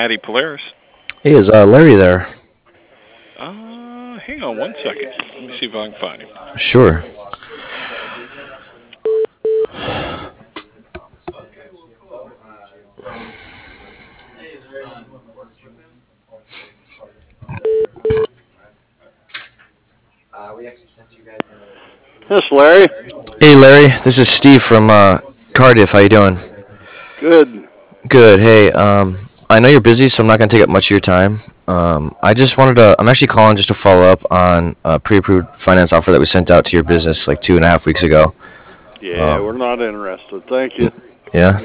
Hattie Polaris. Hey, is Larry there? Hang on one second. Let me see if I can find him. Sure. Yes, Larry. Hey, Larry. This is Steve from Cardiff. How you doing? Good. Good. Hey, I know you're busy, so I'm not gonna take up much of your time. I just wanted to. I'm actually calling just to follow up on a pre-approved finance offer that we sent out to your business like 2.5 weeks ago. Yeah, we're Um, not interested. Thank you. yeah.